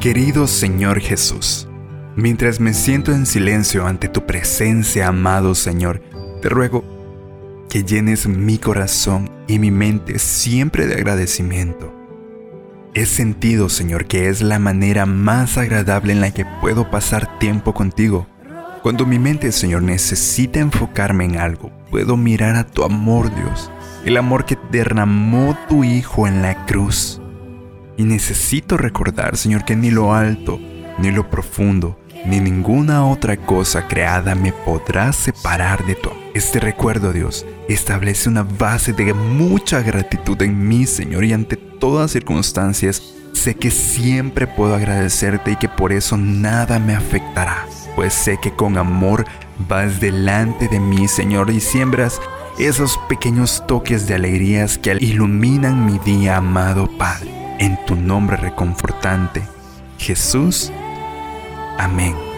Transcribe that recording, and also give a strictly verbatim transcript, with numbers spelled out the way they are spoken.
Querido Señor Jesús, mientras me siento en silencio ante tu presencia, amado Señor, te ruego que llenes mi corazón y mi mente siempre de agradecimiento. He sentido, Señor, que es la manera más agradable en la que puedo pasar tiempo contigo. Cuando mi mente, Señor, necesita enfocarme en algo, puedo mirar a tu amor, Dios, el amor que derramó tu Hijo en la cruz. Y necesito recordar, Señor, que ni lo alto, ni lo profundo, ni ninguna otra cosa creada me podrá separar de tu amor. Este recuerdo, Dios, establece una base de mucha gratitud en mí, Señor, y ante todas circunstancias, sé que siempre puedo agradecerte y que por eso nada me afectará, pues sé que con amor vas delante de mí, Señor, y siembras esos pequeños toques de alegrías que iluminan mi día, amado Padre. En tu nombre reconfortante, Jesús. Amén.